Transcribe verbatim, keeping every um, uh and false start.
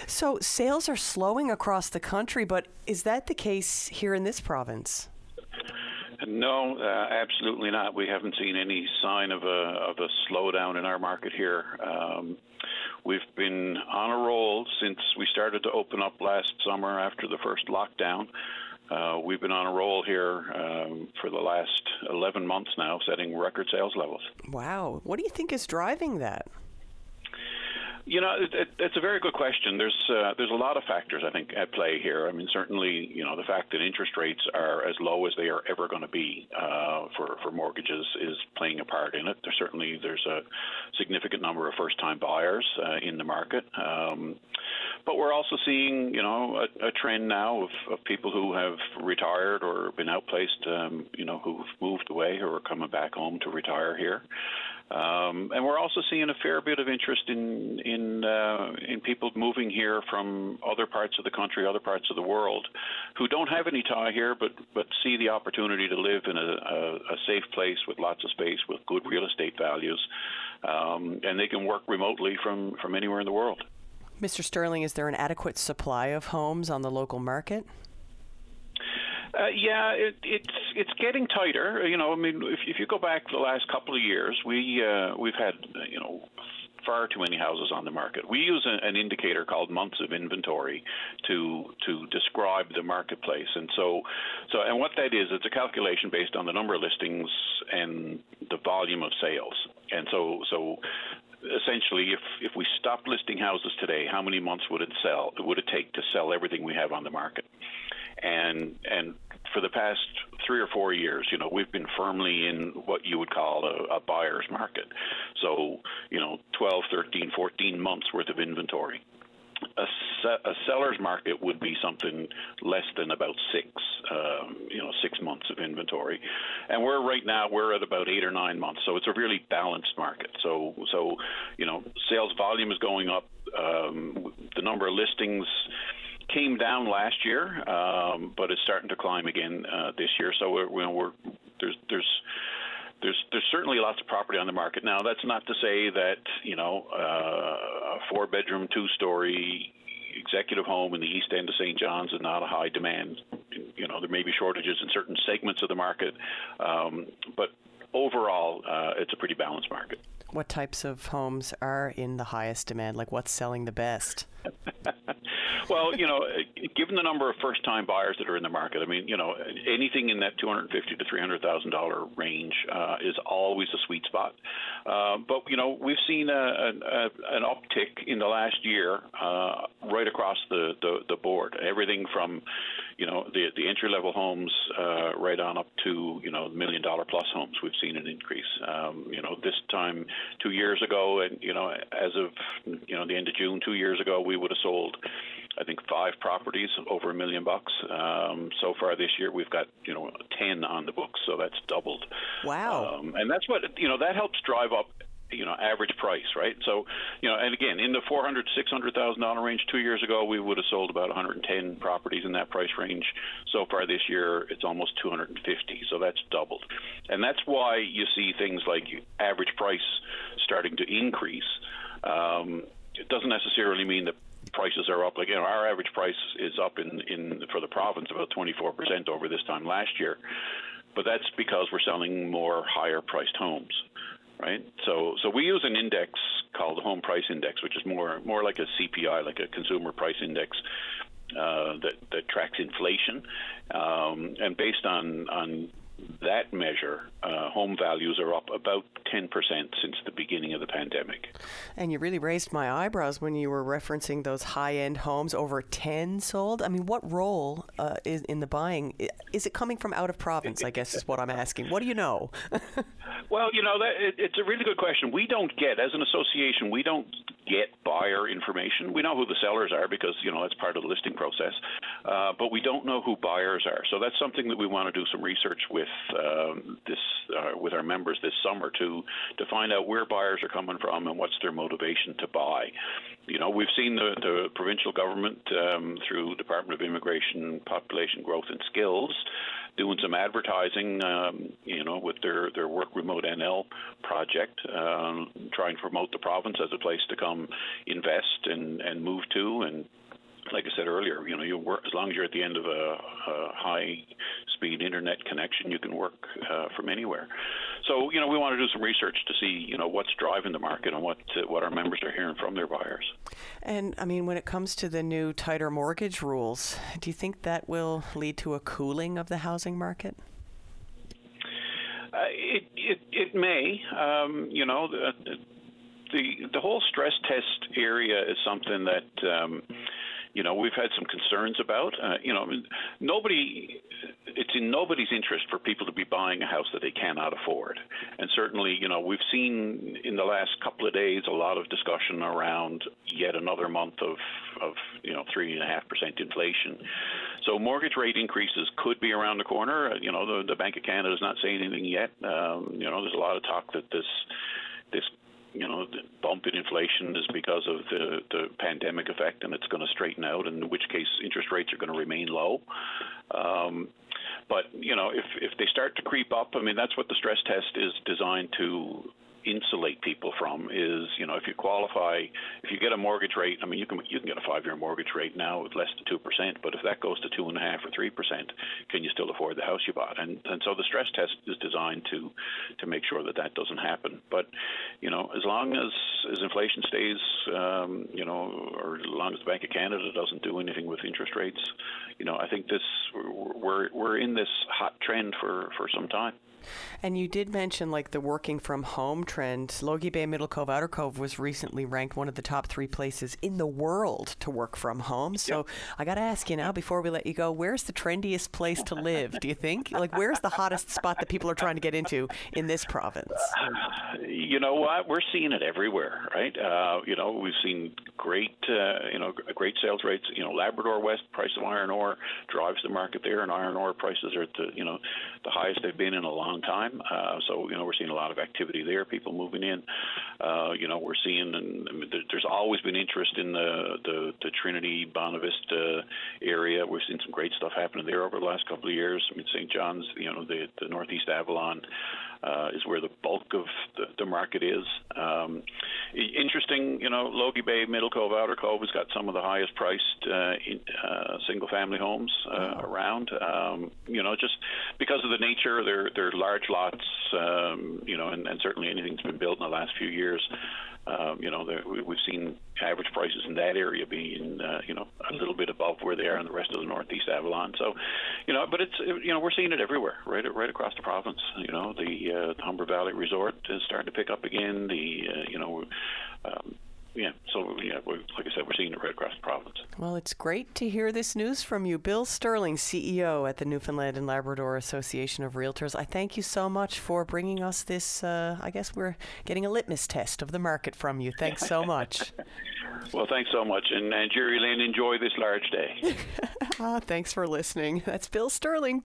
So sales are slowing across the country, but is that the case here in this province? No, uh, absolutely not. We haven't seen any sign of a of a slowdown in our market here. Um, we've been on a roll since we started to open up last summer after the first lockdown. Uh, we've been on a roll here um, for the last eleven months now, setting record sales levels. Wow. What do you think is driving that? You know, it, it, it's a very good question. There's uh, there's a lot of factors, I think, at play here. I mean, certainly, you know, the fact that interest rates are as low as they are ever going to be uh, for for mortgages is playing a part in it. There's certainly there's a significant number of first-time buyers uh, in the market, um, but we're also seeing, you know, a, a trend now of, of people who have retired or been outplaced, um, you know, who've moved away or are coming back home to retire here. Um, and we're also seeing a fair bit of interest in in uh, in people moving here from other parts of the country, other parts of the world, who don't have any tie here, but but see the opportunity to live in a, a, a safe place with lots of space, with good real estate values, um, and they can work remotely from, from anywhere in the world. Mister Sterling, is there an adequate supply of homes on the local market? Uh, yeah, it, it's it's getting tighter. You know, I mean, if, if you go back the last couple of years, we uh, we've had you know far too many houses on the market. We use a, an indicator called months of inventory to to describe the marketplace, and so so and what that is, it's a calculation based on the number of listings and the volume of sales, and so so. Essentially, if, if we stopped listing houses today, how many months would it sell? Would it take to sell everything we have on the market? And and for the past three or four years, you know, we've been firmly in what you would call a, a buyer's market. So, you know, twelve, thirteen, fourteen months worth of inventory. A, se- a seller's market would be something less than about six, um, you know, six months of inventory, and we're right now we're at about eight or nine months. So it's a really balanced market. So, so you know, sales volume is going up. Um, the number of listings came down last year, um, but it's starting to climb again uh, this year. So we're, you know, we're there's there's There's there's certainly lots of property on the market now. That's not to say that you know uh, a four-bedroom, two-story executive home in the east end of Saint John's is not a high demand. You know, there may be shortages in certain segments of the market, um, but overall, uh, it's a pretty balanced market. What types of homes are in the highest demand? Like, what's selling the best? Well, you know, given the number of first-time buyers that are in the market, I mean, you know, anything in that two hundred fifty thousand to three hundred thousand dollars range uh, is always a sweet spot. Uh, but, you know, we've seen a, a, an uptick in the last year uh, right across the, the, the board. Everything from, you know, the, the entry-level homes uh, right on up to, you know, million-dollar plus homes. We've seen an increase. Um, you know, this time two years ago, and, you know, as of, you know, the end of June two years ago, we would have sold, I think, five properties over a million bucks. Um, so far this year, we've got, you know, ten on the books, so that's doubled. Wow. Um, and that's what, you know, that helps drive up, you know, average price, right? So, you know, and again, in the four hundred thousand dollars, six hundred thousand dollars range two years ago, we would have sold about one hundred ten properties in that price range. So far this year, it's almost two hundred fifty, so that's doubled. And that's why you see things like average price starting to increase. Um, it doesn't necessarily mean that prices are up. Like, you know, our average price is up in, in for the province about twenty-four percent over this time last year. But that's because we're selling more higher priced homes, right? So so we use an index called the Home Price Index, which is more more like a C P I, like a Consumer Price Index uh, that, that tracks inflation. Um, and based on, on that measure, uh, home values are up about ten percent since the beginning of the pandemic. And you really raised my eyebrows when you were referencing those high-end homes, over ten sold. I mean, what role uh, is in the buying? Is it coming from out of province, I guess is what I'm asking. What do you know? Well, you know, that, it, it's a really good question. We don't get, as an association, we don't get buyer information. We know who the sellers are because, you know, that's part of the listing process. Uh, but we don't know who buyers are. So that's something that we want to do some research with um, this uh, with our members this summer to to find out where buyers are coming from and what's their motivation to buy. You know, we've seen the, the provincial government um, through Department of Immigration, Population Growth and Skills doing some advertising, um, you know, with their, their Work Remote N L project, um, trying to promote the province as a place to come invest and, and move to and as long as you're at the end of a, a high-speed internet connection, you can work uh, from anywhere. So, you know, we want to do some research to see, you know, what's driving the market and what uh, what our members are hearing from their buyers. And, I mean, when it comes to the new tighter mortgage rules, do you think that will lead to a cooling of the housing market? Uh, it, it it may. Um, you know, the, the the whole stress test area is something that um, you know we've had some concerns about. Uh, you know, nobody. It's in nobody's interest for people to be buying a house that they cannot afford. And certainly, you know, we've seen in the last couple of days a lot of discussion around yet another month of, of you know, three and a half percent inflation. So mortgage rate increases could be around the corner. You know, the, the Bank of Canada is not saying anything yet. Um, you know, there's a lot of talk that this this you know, the bump in inflation is because of the, the pandemic effect, and it's going to straighten out, in which case interest rates are going to remain low. Um, but, you know, if, if they start to creep up, I mean, that's what the stress test is designed to insulate people from is, you know, if you qualify, if you get a mortgage rate, I mean, you can you can get a five-year mortgage rate now with less than two percent, but if that goes to two and a half or three percent, can you still afford the house you bought? And and so the stress test is designed to to make sure that that doesn't happen. But, you know, as long as as inflation stays, um, you know, or as long as the Bank of Canada doesn't do anything with interest rates, you know, I think this we're we're in this hot trend for for some time. And you did mention like the working from home trend. Logie Bay, Middle Cove, Outer Cove was recently ranked one of the top three places in the world to work from home. So yep. I got to ask you now, before we let you go, where's the trendiest place to live, do you think? Like, where's the hottest spot that people are trying to get into in this province? You know what? We're seeing it everywhere, right? Uh, you know, we've seen great, uh, you know, great sales rates. You know, Labrador West, price of iron ore drives the market there, and iron ore prices are at the, you know, the highest they've been in a long time. Uh, so, you know, we're seeing a lot of activity there, people moving in. Uh, you know, we're seeing, and I mean, there's always been interest in the, the, the Trinity, Bonavista area. We've seen some great stuff happening there over the last couple of years. I mean, Saint John's, you know, the, the Northeast Avalon uh, is where the bulk of the, the market is. Um, interesting, you know, Logie Bay, Middle Cove, Outer Cove has got some of the highest priced uh, in, uh, single-family homes uh, around. Um, you know, just because of the nature, they're they're large lots, um, you know, and, and certainly anything that's been built in the last few years. Um, you know, we've seen average prices in that area being, uh, you know, a little bit above where they are in the rest of the Northeast Avalon. So, you know, but it's, you know, we're seeing it everywhere, right, right across the province. You know, the, uh, the Humber Valley Resort is starting to pick up again. The, uh, you know, um, yeah, so, yeah, like I said, we're seeing it right across the province. Well, it's great to hear this news from you. Bill Sterling, C E O at the Newfoundland and Labrador Association of Realtors. I thank you so much for bringing us this, uh, I guess we're getting a litmus test of the market from you. Thanks so much. Well, thanks so much. And, and Jerry Lynn, enjoy this large day. ah, thanks for listening. That's Bill Sterling.